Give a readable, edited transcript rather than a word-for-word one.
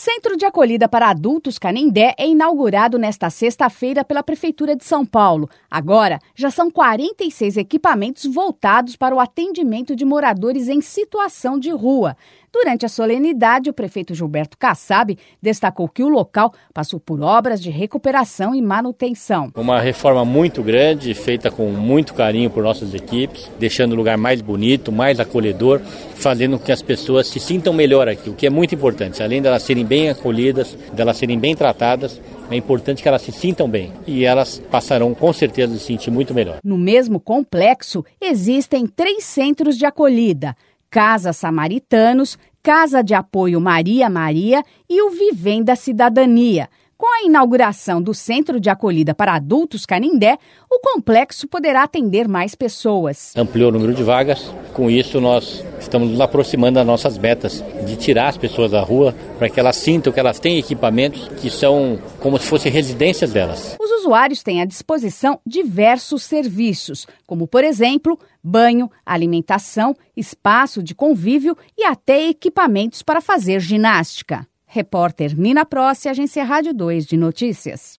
Centro de Acolhida para Adultos Canindé é inaugurado nesta sexta-feira pela Prefeitura de São Paulo. Agora, já são 46 equipamentos voltados para o atendimento de moradores em situação de rua. Durante a solenidade, o prefeito Gilberto Kassab destacou que o local passou por obras de recuperação e manutenção. Uma reforma muito grande, feita com muito carinho por nossas equipes, deixando o lugar mais bonito, mais acolhedor, fazendo com que as pessoas se sintam melhor aqui, o que é muito importante. Além de elas serem bem acolhidas, de elas serem bem tratadas, é importante que elas se sintam bem e elas passarão com certeza a se sentir muito melhor. No mesmo complexo, existem 3 centros de acolhida: Casa Samaritanos, Casa de Apoio Maria Maria e o Vivenda Cidadania. Com a inauguração do Centro de Acolhida para Adultos Canindé, o complexo poderá atender mais pessoas. Ampliou o número de vagas, com isso nós estamos nos aproximando das nossas metas de tirar as pessoas da rua para que elas sintam que elas têm equipamentos que são como se fossem residências delas. Os usuários têm à disposição diversos serviços, como, por exemplo, banho, alimentação, espaço de convívio e até equipamentos para fazer ginástica. Repórter Nina Prossi, Agência Rádio 2 de Notícias.